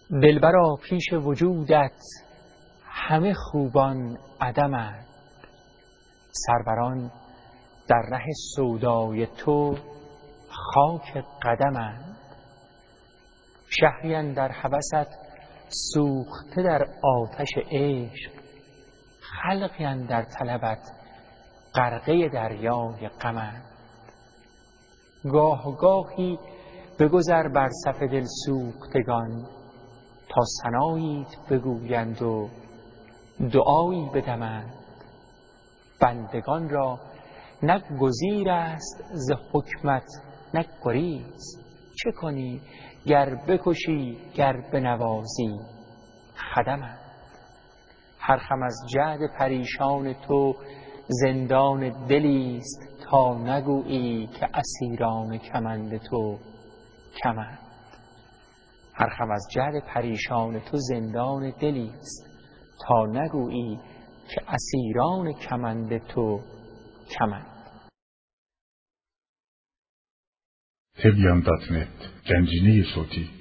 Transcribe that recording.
دلبرا پیش وجودت همه خوبان عدمند، سروران در ره سودای تو خاک قدمند. شهری اندر هوست سوخته در آتش عشق، خلقی اندر طلبت غرقه دریای غمند. گاه گاهی بگذر بر صف دل سوختگان، تا ثناییت بگویند و دعایی بدمند. بندگان را نه گزیر است ز حکمت نه گریز، چه کنی گر بکشی گر بنوازی خدمند. هر خم از جعد پریشان تو زندان دلیست، تا نگویی که اسیران کمند تو کمند. هر خم از جعد پریشان تو زندان دلیست، تا نگویی که اسیران کمند تو کمند. Hebyan.net گنجینه صوتی